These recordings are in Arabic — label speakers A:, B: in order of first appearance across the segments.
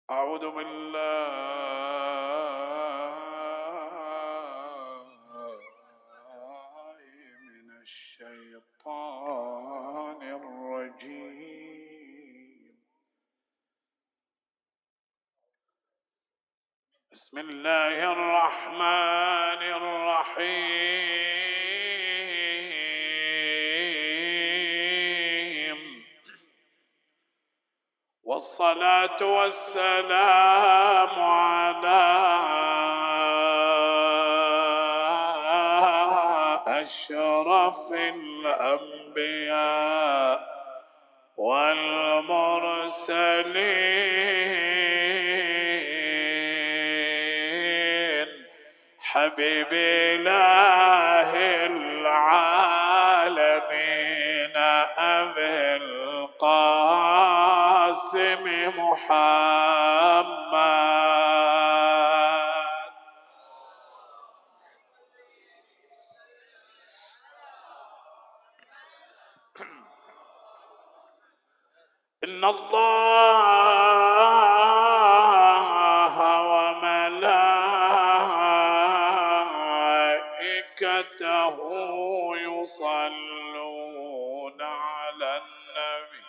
A: أعوذ بالله من الشيطان الرجيم. بسم الله الرحمن الرحيم. والصلاة والسلام على أشرف الأنبياء والمرسلين حبيب إله العالمين أبي القاسم محمد. إن الله وملائكته يصلون على النبي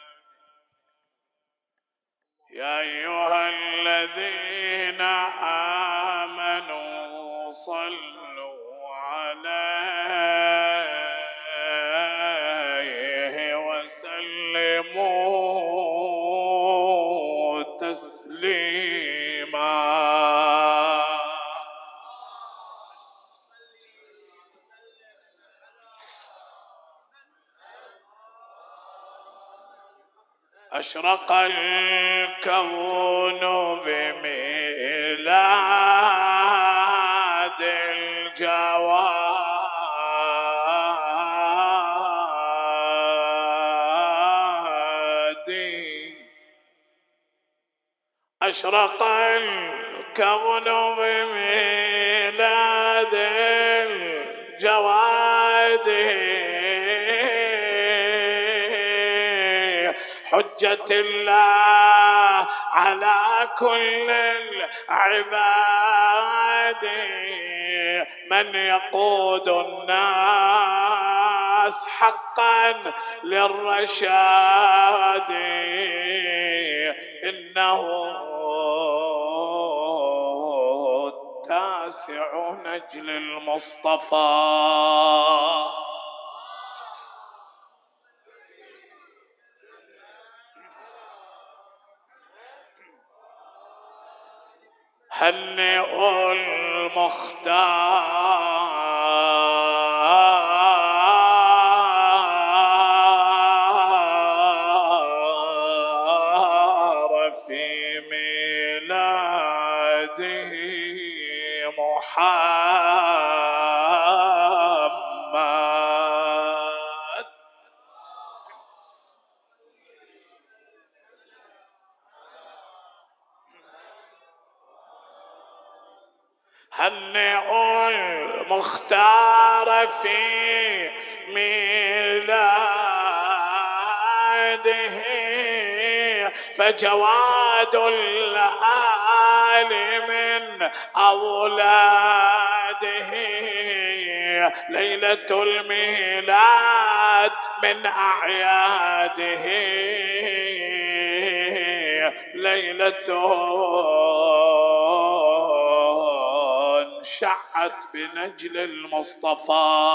A: يا أيها الذين آمنوا صلوا عليه وسلموا تسليما. أشرق الكون بميلاد الجواد. أشرق الكون بميلاد الجواد حجة الله على كل العباد من يقود الناس حقا للرشاد. إنه التاسع نجل المصطفى. هنئوا المختار في ميلاده محمد. هنئوا المختار في ميلاده فجواد الآل من أولاده. ليلة الميلاد من أعياده ليلة شعت بنجل المصطفى.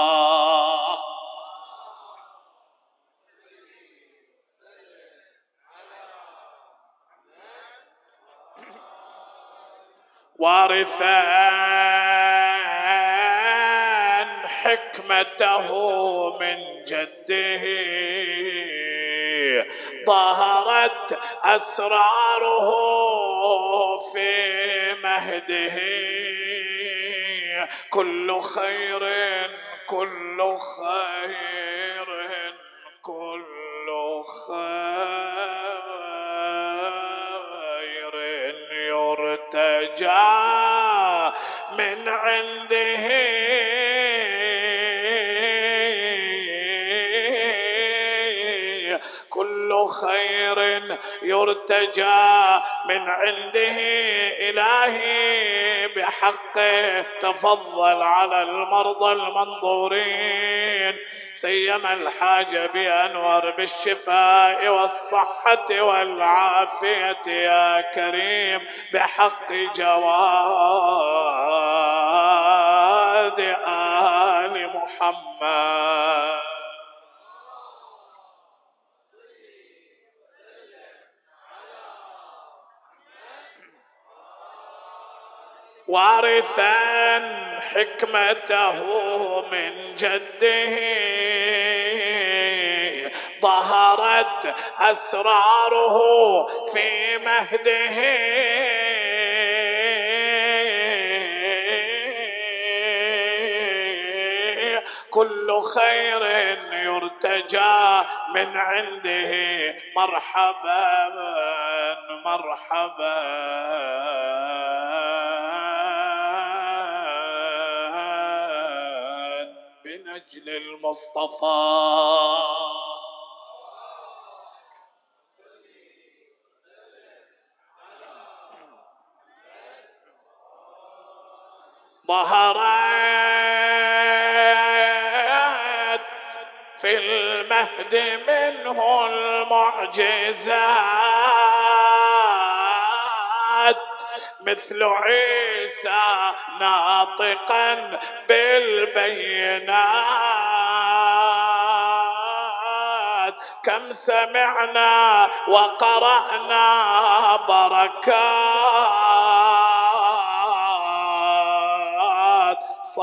A: وارثا حكمته من جده ظهرت أسراره في مهده. كل خير كل خير كل خير يرتجى من عنده. كل خير يرتجى من عنده إلهي بحقه. تفضل على المرضى المنظورين سيما الحاجة بأنور بالشفاء والصحة والعافية يا كريم بحق جواد آل محمد. وارثا حكمته من جده ظهرت أسراره في مهده كل خير يرتجى من عنده. مرحبا مرحبا بنجل المصطفى. ظهرت في المهد منه المعجزات مثل عيسى ناطقا بالبينات. كم سمعنا وقرأنا بركات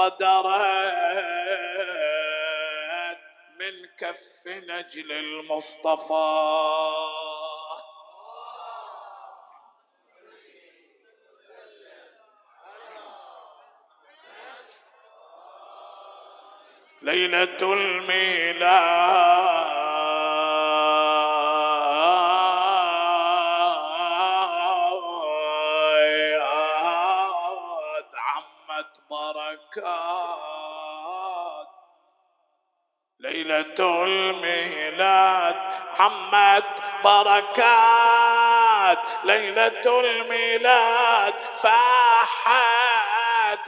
A: صدرت من كف نجل المصطفى. ليلة الميلاد عمت بركات. ليلة الميلاد عمت بركات. ليلة الميلاد فاحت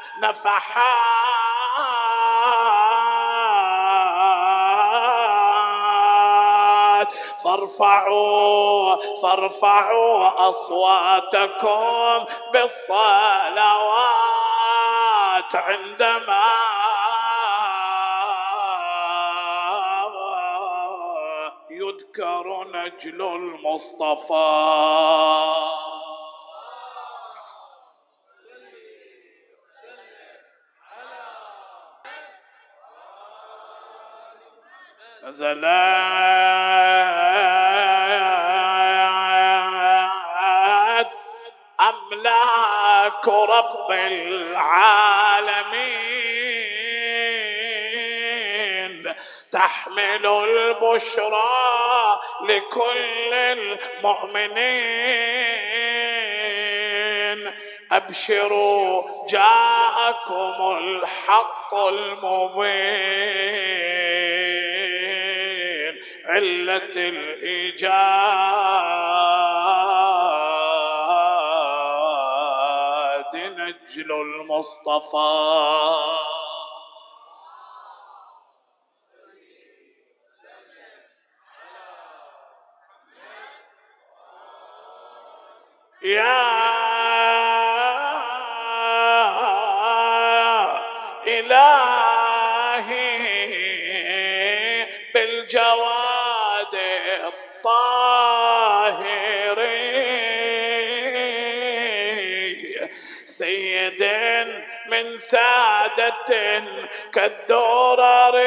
A: نفحات. فارفعوا أصواتكم بالصلوات عندما يذكر نجل المصطفى. نزلت أملاك رب العالمين تحمل البشرى لكل المؤمنين. أبشروا جاءكم الحق المبين علة الإيجاد نجل المصطفى. يا إلهي بالجواد الطاهر سيد من سادة كالدرر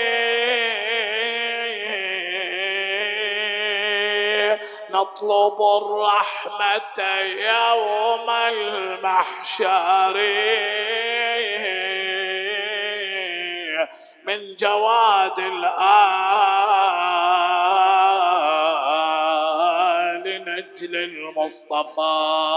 A: نطلب الرحمة يوم المحشر من جواد الآل نجل المصطفى.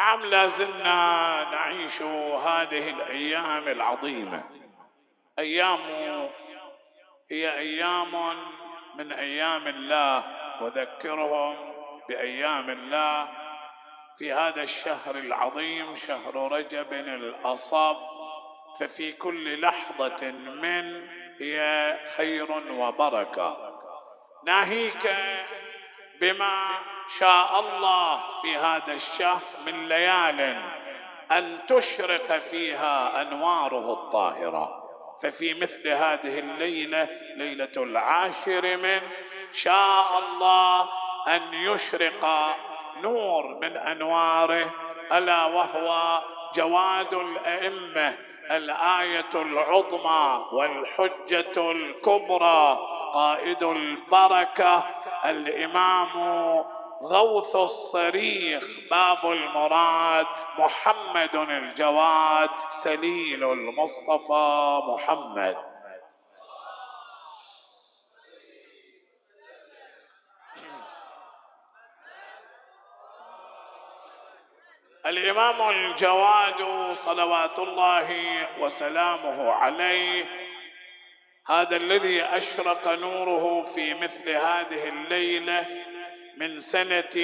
A: نعم، لازلنا نعيش هذه الأيام العظيمة. أيام هي أيام من أيام الله، وذكرهم بأيام الله في هذا الشهر العظيم، شهر رجب الأصاب. ففي كل لحظة من هي خير وبركة. ناهيك بما شاء الله في هذا الشهر من ليال أن تشرق فيها أنواره الطاهرة. ففي مثل هذه الليلة، ليلة العاشر من، شاء الله أن يشرق نور من أنواره، ألا وهو جواد الأئمة، الآية العظمى والحجة الكبرى، قائد البركة، الإمام غوث الصريخ، باب المراد، محمد الجواد، سليل المصطفى محمد. الإمام الجواد صلوات الله وسلامه عليه، هذا الذي أشرق نوره في مثل هذه الليلة من سنة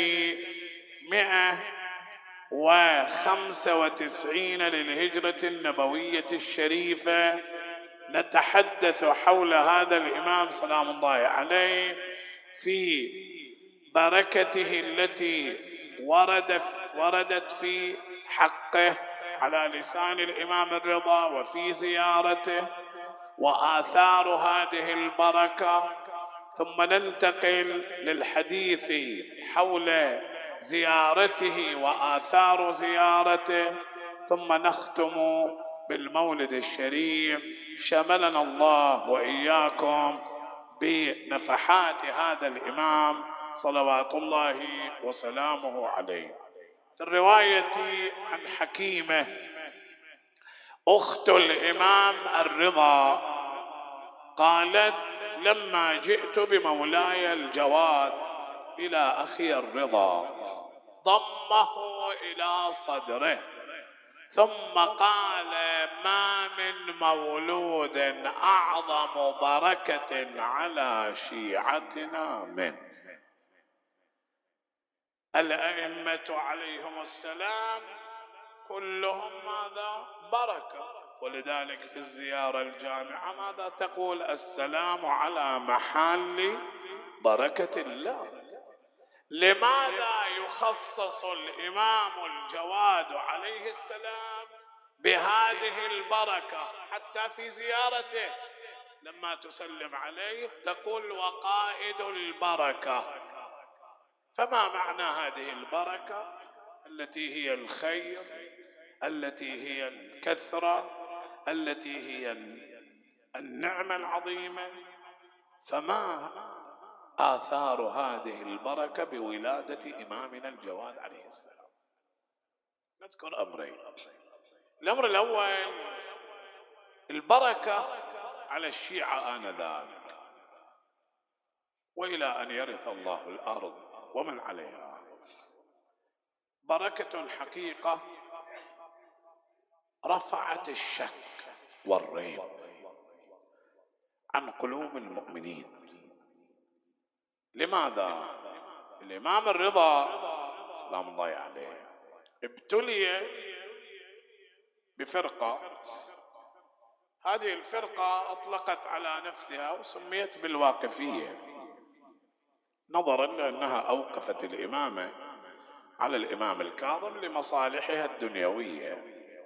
A: 195 للهجرة النبوية الشريفة. نتحدث حول هذا الإمام سلام الله عليه في بركته التي وردت في حقه على لسان الإمام الرضا، وفي زيارته وآثار هذه البركة. ثم ننتقل للحديث حول زيارته وآثار زيارته، ثم نختم بالمولد الشريف. شملنا الله وإياكم بنفحات هذا الإمام صلوات الله وسلامه عليه. في الرواية عن حكيمة أخت الإمام الرضا قالت: لما جئت بمولاي الجواد إلى أخي الرضا ضمه إلى صدره، ثم قال: ما من مولود أعظم بركة على شيعتنا منه. الأئمة عليهم السلام كلهم ماذا؟ بركة. ولذلك في الزيارة الجامعة ماذا تقول؟ السلام على محل بركة الله. لماذا يخصص الإمام الجواد عليه السلام بهذه البركة؟ حتى في زيارته لما تسلم عليه تقول: وقائد البركة. فما معنى هذه البركة التي هي الخير، التي هي الكثرة، التي هي النعمة العظيمة؟ فما آثار هذه البركة بولادة إمامنا الجواد عليه السلام؟ نذكر أمرين. الأمر الأول، البركة على الشيعة آنذاك وإلى أن يرث الله الأرض ومن عليها، بركة حقيقة رفعت الشك والريب عن قلوب المؤمنين. لماذا؟ الإمام الرضا سلام الله عليه ابتلي بفرقة، هذه الفرقة أطلقت على نفسها وسميت بالواقفية، نظرا لأنها أوقفت الإمامة على الإمام الكاظم لمصالحها الدنيوية،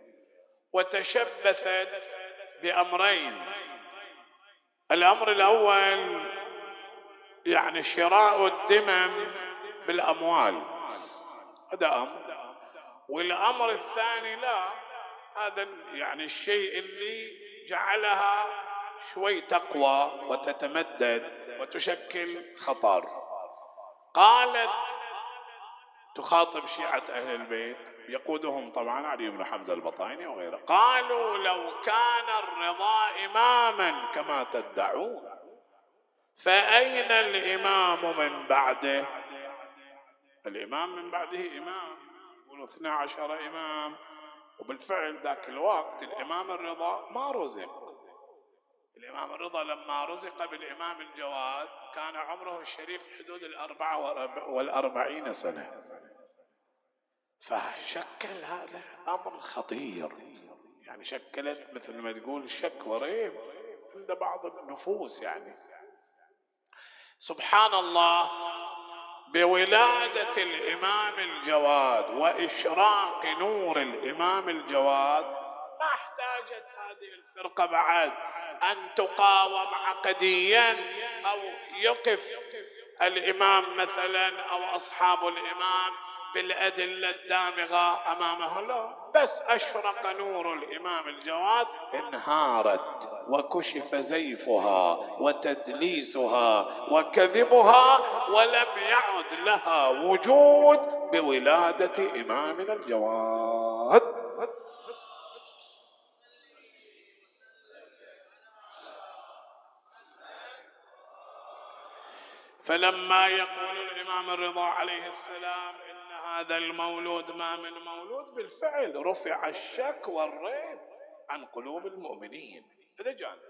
A: وتشبثت بأمرين. الأمر الأول يعني شراء الدمم بالأموال، هذا أمر. والأمر الثاني لا، هذا يعني الشيء اللي جعلها شوي تقوى وتتمدد وتشكل خطر. قالت تخاطب شيعة أهل البيت يقودهم طبعا علي بن حمزة البطايني وغيره، قالوا: لو كان الرضا إماما كما تدعون فأين الإمام من بعده؟ الإمام من بعده إمام، يقولوا 12 إمام. وبالفعل ذاك الوقت الإمام الرضا ما رزق. الإمام الرضا لما رزق بالإمام الجواد كان عمره الشريف حدود 44 سنة. فشكل هذا أمر خطير، يعني شكلت مثل ما تقول شك وريب عند بعض النفوس. يعني سبحان الله، بولادة الإمام الجواد وإشراق نور الإمام الجواد ما احتاجت هذه الفرقة بعد أن تقاوم عقديا أو يقف الإمام مثلا أو أصحاب الإمام بالأدلة الدامغة أمامه. لا، بس أشرق نور الإمام الجواد انهارت وكشف زيفها وتدليسها وكذبها، ولم يعد لها وجود بولادة إمامنا الجواد. فلما يقول الإمام الرضا عليه السلام إن هذا المولود ما من مولود، بالفعل رفع الشك والريب عن قلوب المؤمنين. هذا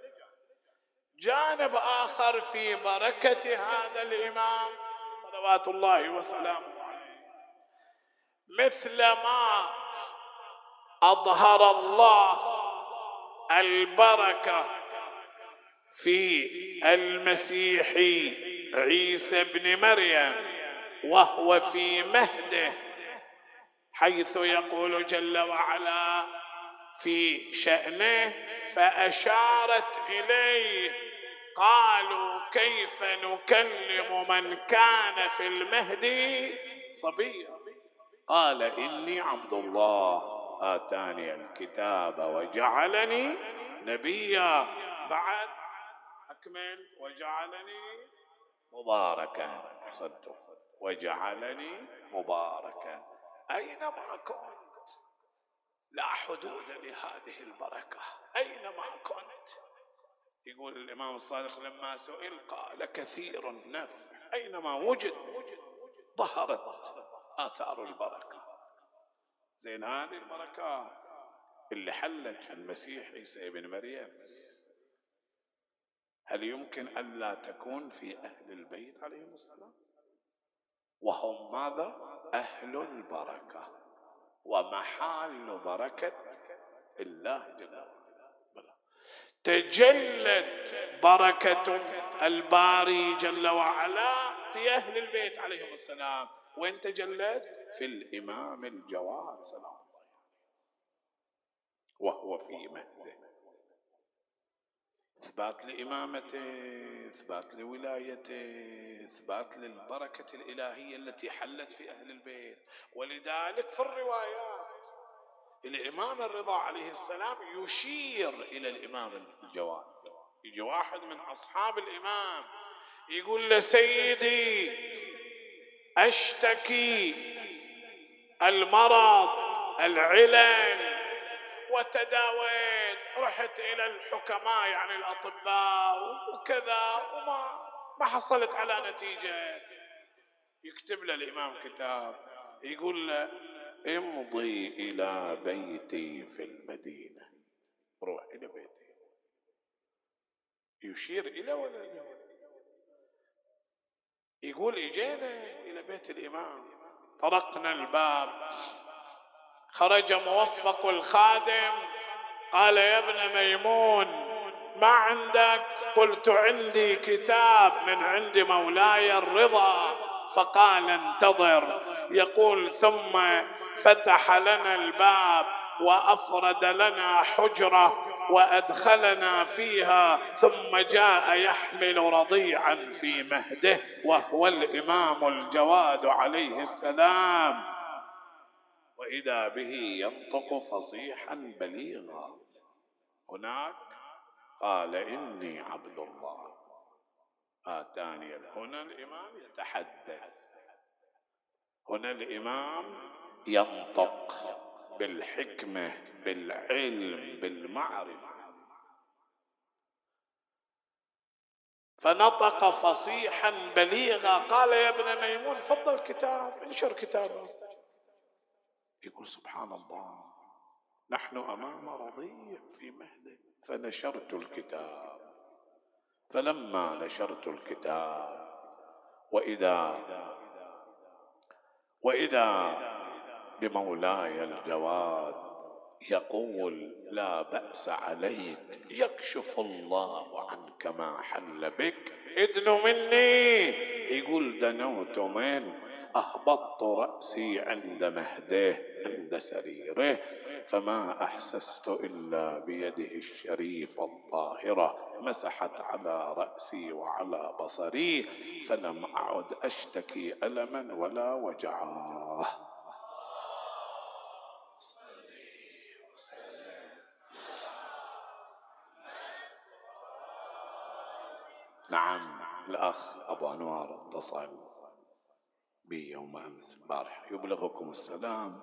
A: جانب آخر في بركة هذا الإمام صلوات الله وسلامه عليه، مثل ما أظهر الله البركة في المسيح عيسى ابن مريم وهو في مهده، حيث يقول جل وعلا في شأنه فأشارت إليه قالوا كيف نكلم من كان في المهد صبيا قال إني عبد الله آتاني الكتاب وجعلني نبيا. بعد أكمل وجعلني مباركا، أحسنتم، وجعلني مباركا أينما كنت. لا حدود لهذه البركة أينما كنت. يقول الإمام الصادق لما سئل قال كثير النفع، أينما وجد ظهرت آثار البركة. زين هذه البركة اللي حلت في المسيح عيسى ابن مريم، هل يمكن ألا تكون في أهل البيت عليهم السلام؟ وهم ماذا؟ أهل البركة ومحال بركة الله جل وعلا. تجلت بركة الباري جل وعلا في أهل البيت عليهم السلام. وين تجلت؟ في الإمام الجواد سلام الله وهو في مهده. إثبات لإمامته، إثبات لولايته، إثبات للبركة الإلهية التي حلت في أهل البيت. ولذلك في الروايات الإمام الرضا عليه السلام يشير إلى الإمام الجواد. يجي واحد من أصحاب الإمام يقول له سيدي أشتكي المرض العلل وتداويت، رحت إلى الحكماء يعني الأطباء وكذا وما حصلت على نتيجة. يكتب له الإمام كتاب يقول له امضي إلى بيتي في المدينة، روح إلى بيتي. يشير إلى ولا يقول اجينا إلى بيت الإمام، طرقنا الباب، خرج موفق الخادم قال يا ابن ميمون ما عندك؟ قلت عندي كتاب من عند مولاي الرضا. فقال انتظر. يقول ثم فتح لنا الباب وأفرد لنا حجرة وأدخلنا فيها، ثم جاء يحمل رضيعا في مهده وهو الإمام الجواد عليه السلام، وإذا به ينطق فصيحا بليغا. هناك قال إني عبد الله آتاني. هنا الإمام يتحدث، هنا الإمام ينطق بالحكمة بالعلم بالمعرفة. فنطق فصيحا بليغا قال يا ابن ميمون فضل كتاب، انشر كتابه. يقول سبحان الله، نحن أمام رضيع في مهده، فنشرت الكتاب، فلما نشرت الكتاب وإذا بمولاي الجواد يقول لا بأس عليك، يكشف الله عنك ما حل بك، ادن مني. يقول دنوت من أهبطت رأسي عند مهده عند سريره، فما أحسست إلا بيده الشريفة الطاهرة مسحت على رأسي وعلى بصري، فلم أعد أشتكي ألما ولا وجعا. نعم، الأخ أبو أنوار اتصل بي يوم أمس البارحة يبلغكم السلام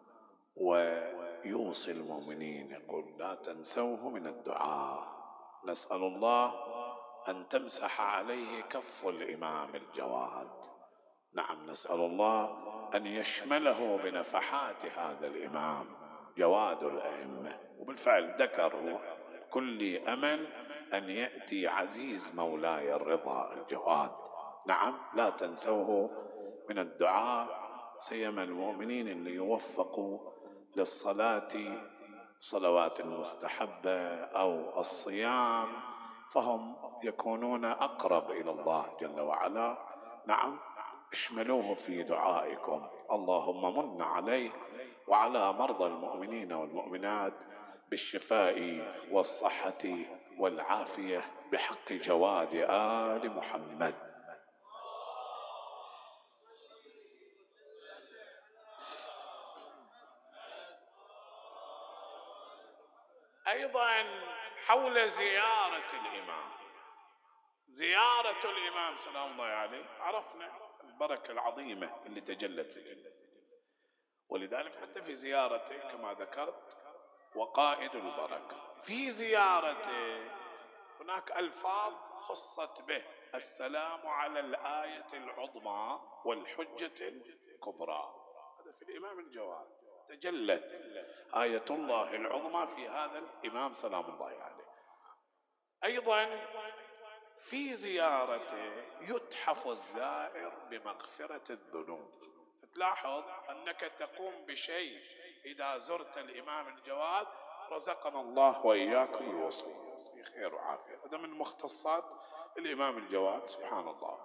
A: ويوصي المؤمنين، يقول لا تنسوه من الدعاء. نسأل الله أن تمسح عليه كف الإمام الجواد. نعم، نسأل الله أن يشمله بنفحات هذا الإمام جواد الأئمة. وبالفعل ذكر كل أمل أن يأتي عزيز مولاي الرضا الجواد. نعم، لا تنسوه من الدعاء، سيما المؤمنين اللي يوفقوا للصلاة صلوات المستحبة أو الصيام، فهم يكونون أقرب إلى الله جل وعلا. نعم، اشملوه في دعائكم. اللهم من عليه وعلى مرضى المؤمنين والمؤمنات بالشفاء والصحة والعافية بحق جواد آل محمد. أيضا حول زيارة الإمام، زيارة الإمام سلام الله عليه، عرفنا البركة العظيمة اللي تجلت في الجنة، ولذلك حتى في زيارته كما ذكرت وقائد البركة، في زيارته هناك ألفاظ خصت به: السلام على الآية العظمى والحجة الكبرى. هذا في الإمام الجواد، تجلت آية الله العظمى في هذا الإمام سلام الله عليه. أيضا في زيارته يتحف الزائر بمغفرة الذنوب. تلاحظ أنك تقوم بشيء إذا زرت الإمام الجواد رزقنا الله وإياكم الوصول في خير وعافية. هذا من مختصات الإمام الجواد سبحان الله.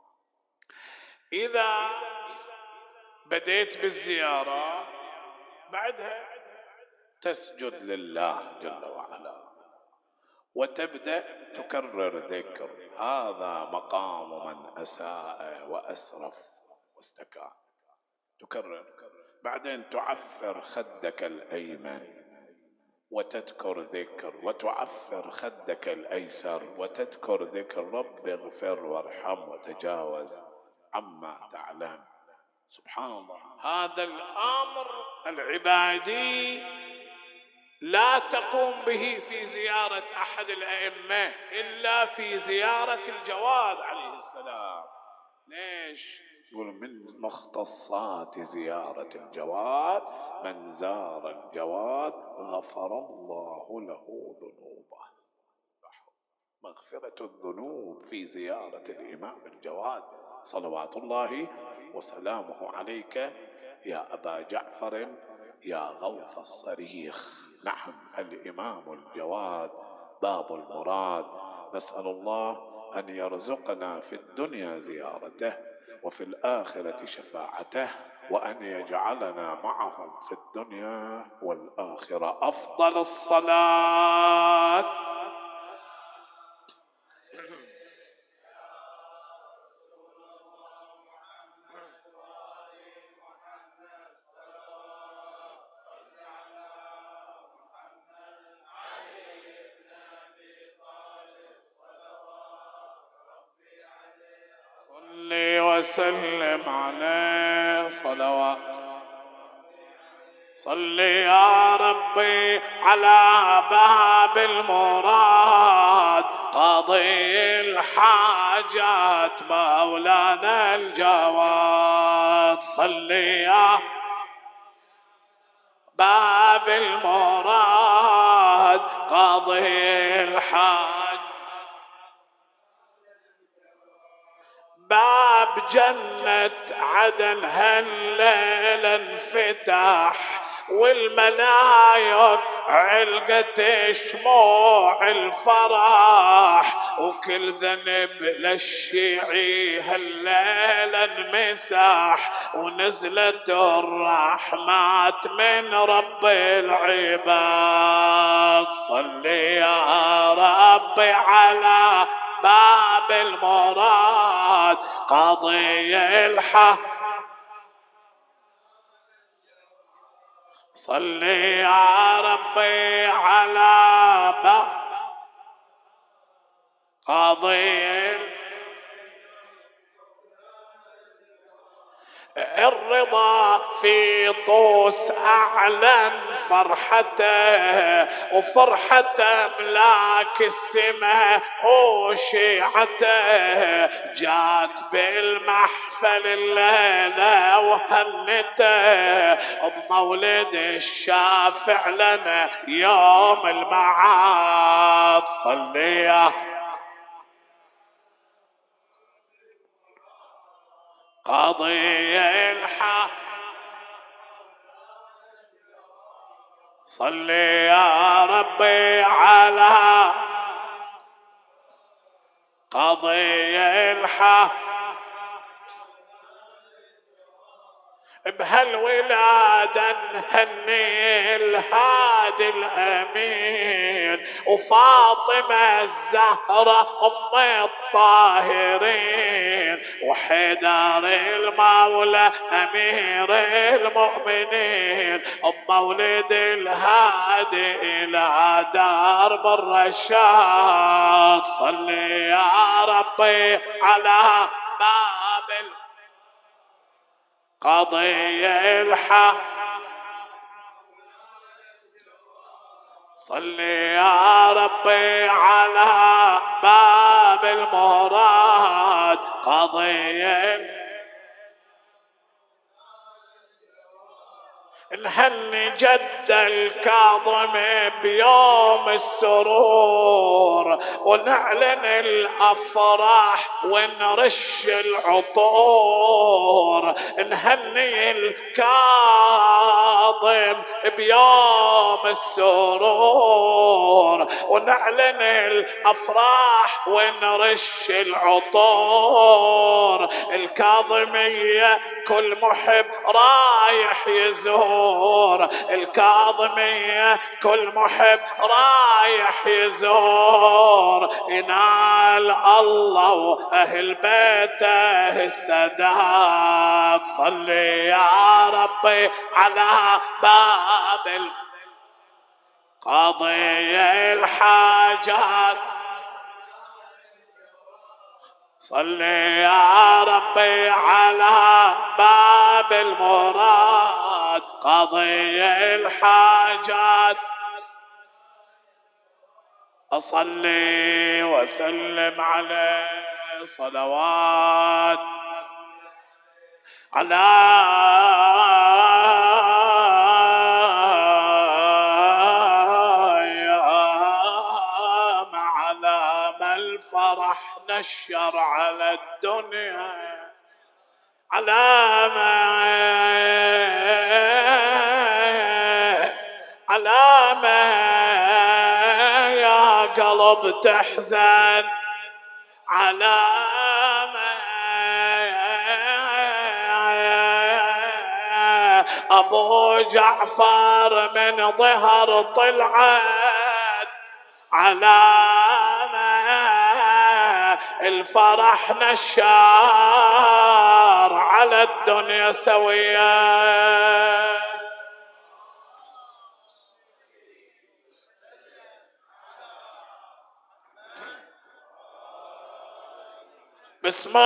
A: إذا بديت بالزيارة بعدها تسجد لله جل وعلا وتبدأ تكرر ذكر هذا مقام من أساء وأسرف واستكان، تكرر. بعدين تعفر خدك الأيمن وتذكر ذكر، وتعفر خدك الأيسر وتذكر ذكر رب اغفر وارحم وتجاوز عما تعلم. سبحان الله، هذا الأمر العبادي لا تقوم به في زيارة أحد الأئمة إلا في زيارة الجواد عليه السلام. ليش؟ يقول من مختصات زيارة الجواد من زار الجواد غفر الله له ذنوبه. مغفرة الذنوب في زيارة الإمام الجواد صلوات الله وسلامه عليك يا أبا جعفر يا غوث الصريخ. نعم، الإمام الجواد باب المراد. نسأل الله أن يرزقنا في الدنيا زيارته وفي الآخرة شفاعته، وأن يجعلنا معهم في الدنيا والآخرة. أفضل الصلاة صلي وسلم عليه صلوات. صلي يا ربي على باب المراد قاضي الحاجات مولانا الجواد. صلي يا باب المراد قاضي الحاج، باب جنة عدن هالليلة انفتح، والملايك علقت شموع الفرح، وكل ذنب للشيعي هالليلة انمسح، ونزلت الرحمات من رب العباد. صل يا ربي على باب المراد قاضي الحق، صل يا ربي على باب قاضي الرضا في طوس أعلن فرحته، وفرحة ملاك السماء وشيعته، جات بالمحفل الليلة وهنته، بمولد الشافع لنا يوم المعاد. صلي قاضي الحق، صل يا ربي على قاضي الحق، بهالولادة نهني الهادي الأمين، وفاطمة الزهرة أم الطاهرين، وحيدر المولى أمير المؤمنين، بمولد الهادي إلى درب الرشاد. صل يا ربي على باب قاضي الحق، صل يا ربي على باب المراد قاضي. نهني جد الكاظم بيوم السرور، ونعلن الأفراح ونرش العطور. نهني الكاظم بيوم السرور، ونعلن الأفراح ونرش العطور. الكاظمية كل محب رايح يزور، الكاظمية كل محب رايح يزور. ينال الله وأهل بيته السداد. صل يا ربي على باب قاضي الحاجات، صل يا ربي على باب المراد قاضي الحاجات. أصلي وسلم عليه صلوات على معلم الفرح نشر على الدنيا، علامة يا قلب تحزن، علامة أبو جعفر من ظهر طلعت، علامة الفرح نشار على الدنيا سويا. باسمك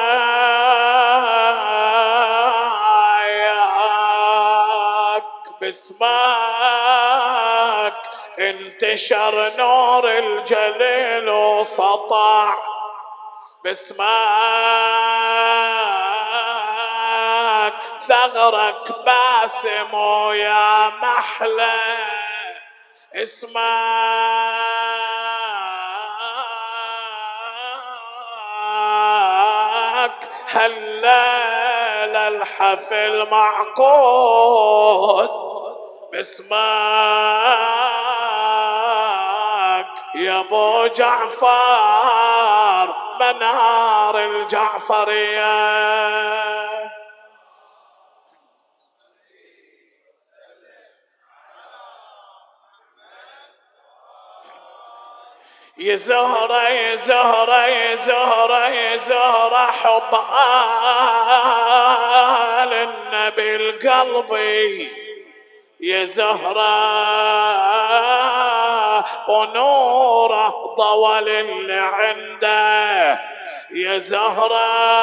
A: باسمك انتشر نور الجليل وسطع، باسمك ثغرك باسم ويا محلى اسمك، هلال الحفل معقود باسمك يا ابو جعفر منار الجعفرية. يا زهرة يا زهرة يا زهرة يا زهرة حب آل النبي القلبي، يا زهرة ونوره ضوى اللي عنده، يا زهرة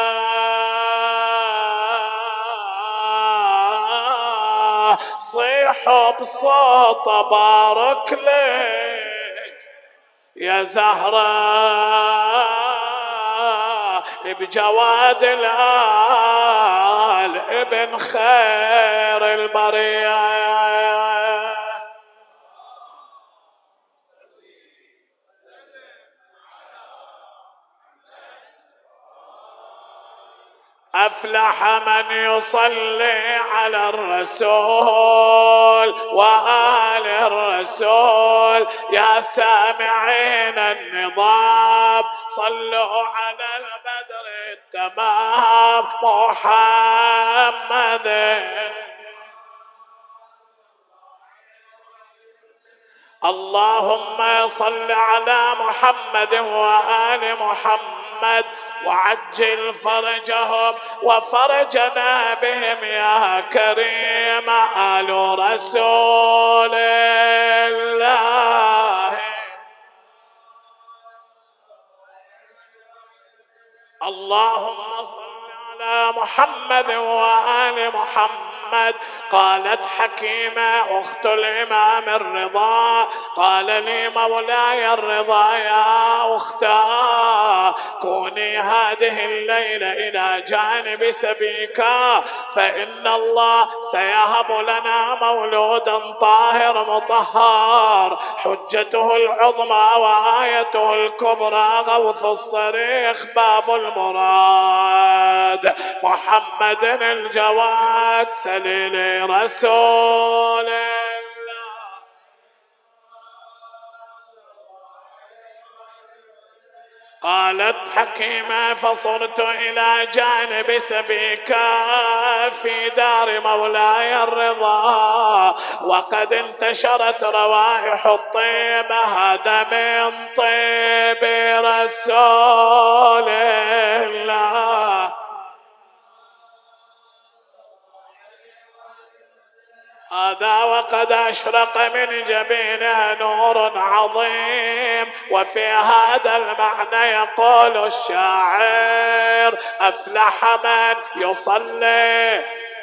A: صيحوا بصوت بارك لك، يا زهرة بجواد الآل ابن خير البرية. أفلح من يصلي على الرسول وآل الرسول، يا سامعين النظام صلوا على البدر التمام محمد. اللهم صل على محمد وآل محمد وعجل فرجهم وفرجنا بهم يا كريم آل رسول الله. اللهم صل على محمد وآل محمد. قالت حكيمة أخت الإمام الرضا، قال لي مولاي الرضا يا أختا كوني هذه الليلة إلى جانب سبيكا، فإن الله سيهب لنا مولودا طاهر مطهر، حجته العظمى وآيته الكبرى، غوث الصريخ، باب المراد، محمد الجواد سليل رسول الله. قالت حكيمة فصرت إلى جانب سبيكا في دار مولاي الرضا، وقد انتشرت روائح الطيب، هذا من طيب رسول الله. هذا وقد أشرق من جبينه نور عظيم. وفي هذا المعنى يقول الشاعر أفلح من يصلي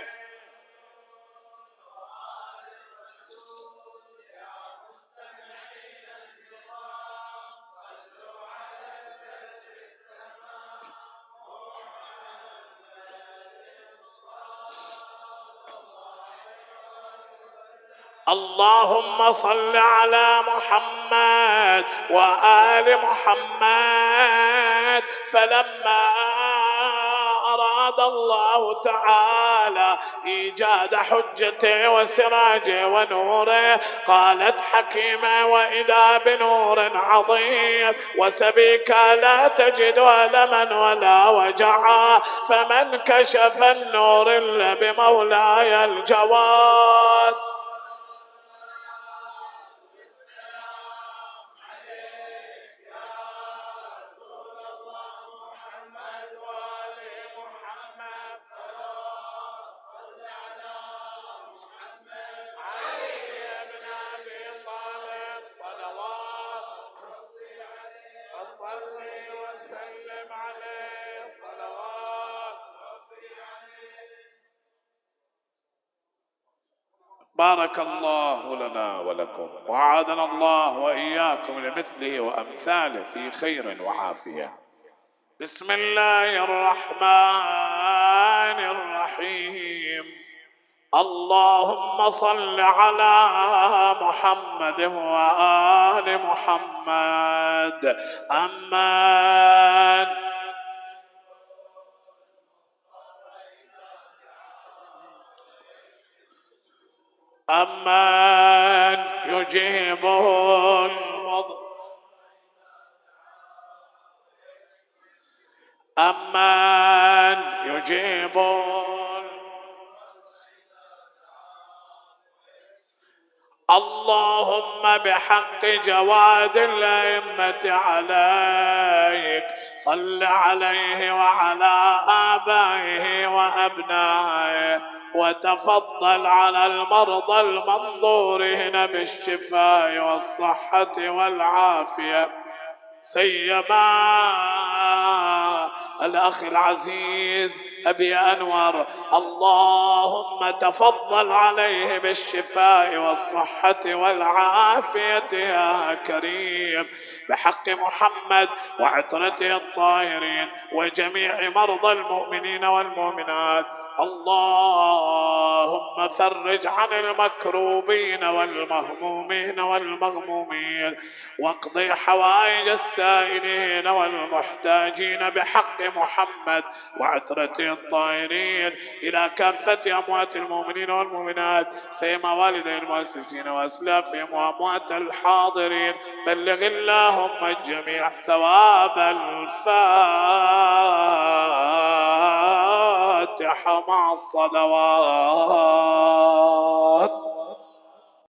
A: اللهم صل على محمد وآل محمد. فلما أراد الله تعالى إيجاد حجته وسراجه ونوره، قالت حكيمة وإذا بنور عظيم وسبيكا لا تجد ألما ولا وجعا، فمن كشف النور إلا بمولاي الجواد. بارك الله لنا ولكم وعادنا الله وإياكم لمثله وأمثاله في خير وعافية. بسم الله الرحمن الرحيم. اللهم صل على محمد وآل محمد. أمان. أمان يجيبه المضطر. أمان يجيبه. اللهم بحق جواد الأئمة عليك صل عليه وعلى آبائه وأبنائه، وتفضل على المرضى المنظورين بالشفاء والصحة والعافية، سيما الأخ العزيز أبي أنور. اللهم تفضل عليه بالشفاء والصحة والعافية يا كريم، بحق محمد وعترته الطاهرين وجميع مرضى المؤمنين والمؤمنات. اللهم فرج عن المكروبين والمهمومين والمغمومين، واقضي حوائج السائلين والمحتاجين بحق محمد وعترته الطاهرين، إلى كافة أموات المؤمنين والمؤمنات، سيما والدي المؤسسين وأسلافهم وأموات الحاضرين. بلغ اللهم الجميع ثواب الفاتحة مع الصلوات.